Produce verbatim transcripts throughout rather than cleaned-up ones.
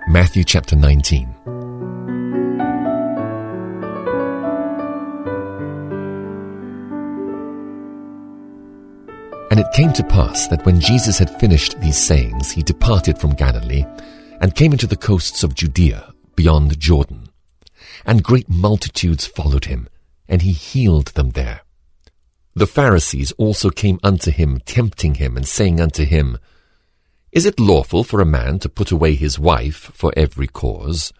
Matthew chapter nineteen. And it came to pass that when Jesus had finished these sayings, he departed from Galilee, and came into the coasts of Judea, beyond Jordan. And great multitudes followed him, and he healed them there. The Pharisees also came unto him, tempting him, and saying unto him, Is it lawful for a man to put away his wife for every cause?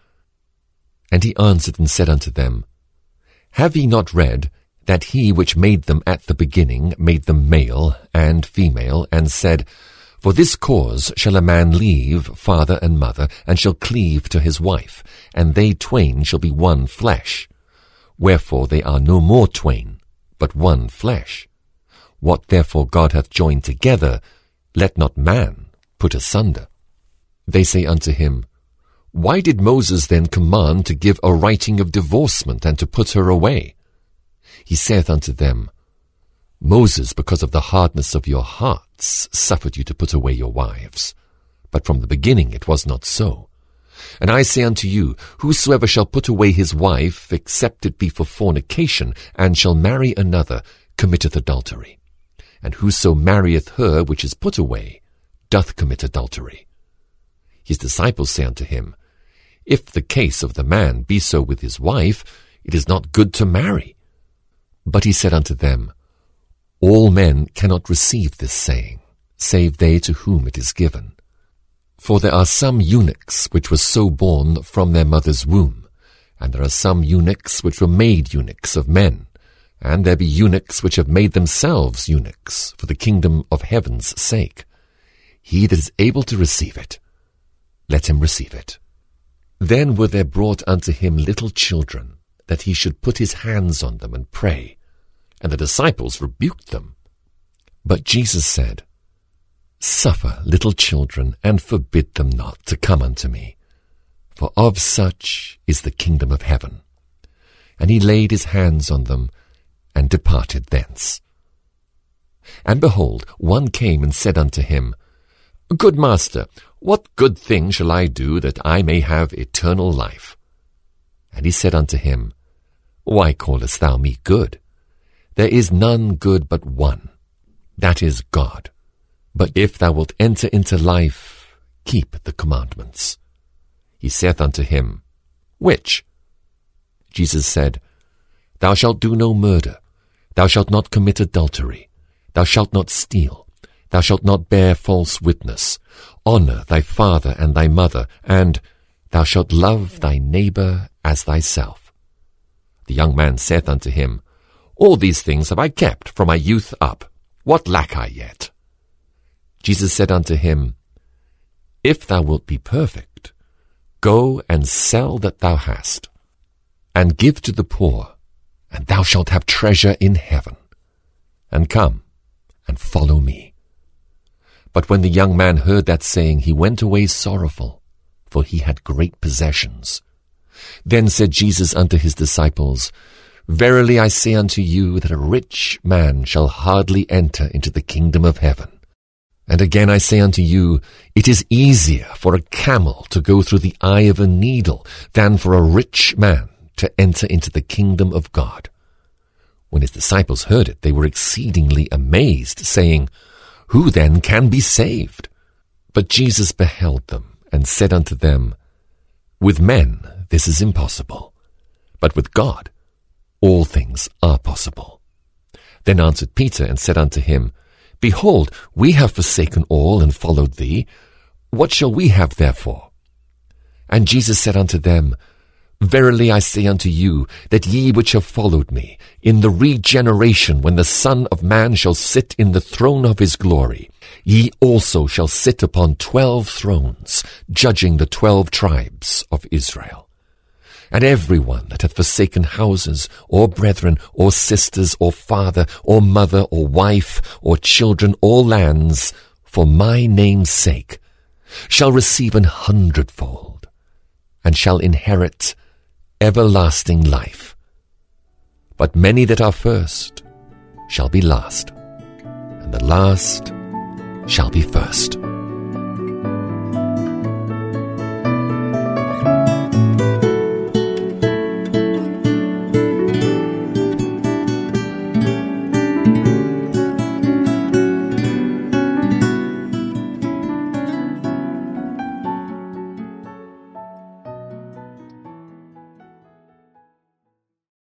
And he answered and said unto them, Have ye not read that he which made them at the beginning made them male and female, and said, For this cause shall a man leave father and mother, and shall cleave to his wife, and they twain shall be one flesh. Wherefore they are no more twain, but one flesh. What therefore God hath joined together, let not man put asunder. They say unto him, Why did Moses then command to give a writing of divorcement, and to put her away? He saith unto them, Moses, because of the hardness of your hearts, suffered you to put away your wives. But from the beginning it was not so. And I say unto you, whosoever shall put away his wife, except it be for fornication, and shall marry another, committeth adultery. And whoso marrieth her which is put away, doth commit adultery. His disciples say unto him, If the case of the man be so with his wife, it is not good to marry. But he said unto them, All men cannot receive this saying, save they to whom it is given. For there are some eunuchs which were so born from their mother's womb, and there are some eunuchs which were made eunuchs of men, and there be eunuchs which have made themselves eunuchs for the kingdom of heaven's sake. He that is able to receive it, let him receive it. Then were there brought unto him little children, that he should put his hands on them and pray. And the disciples rebuked them. But Jesus said, Suffer little children, and forbid them not to come unto me, for of such is the kingdom of heaven. And he laid his hands on them, and departed thence. And behold, one came and said unto him, Good master, what good thing shall I do, that I may have eternal life? And he said unto him, Why callest thou me good? There is none good but one, that is God. But if thou wilt enter into life, keep the commandments. He saith unto him, Which? Jesus said, Thou shalt do no murder, thou shalt not commit adultery, thou shalt not steal, thou shalt not bear false witness, honor thy father and thy mother, and thou shalt love thy neighbor as thyself. The young man saith unto him, All these things have I kept from my youth up. What lack I yet? Jesus said unto him, If thou wilt be perfect, go and sell that thou hast, and give to the poor, and thou shalt have treasure in heaven. And come, and follow me. But when the young man heard that saying, he went away sorrowful, for he had great possessions. Then said Jesus unto his disciples, Verily I say unto you, that a rich man shall hardly enter into the kingdom of heaven. And again I say unto you, it is easier for a camel to go through the eye of a needle than for a rich man to enter into the kingdom of God. When his disciples heard it, they were exceedingly amazed, saying, Who then can be saved? But Jesus beheld them, and said unto them, With men this is impossible, but with God all things are possible. Then answered Peter, and said unto him, Behold, we have forsaken all, and followed thee. What shall we have therefore? And Jesus said unto them, Verily I say unto you, that ye which have followed me, in the regeneration, when the Son of Man shall sit in the throne of his glory, ye also shall sit upon twelve thrones, judging the twelve tribes of Israel. And every one that hath forsaken houses, or brethren, or sisters, or father, or mother, or wife, or children, or lands, for my name's sake, shall receive an hundredfold, and shall inherit everlasting life. But many that are first shall be last, and the last shall be first.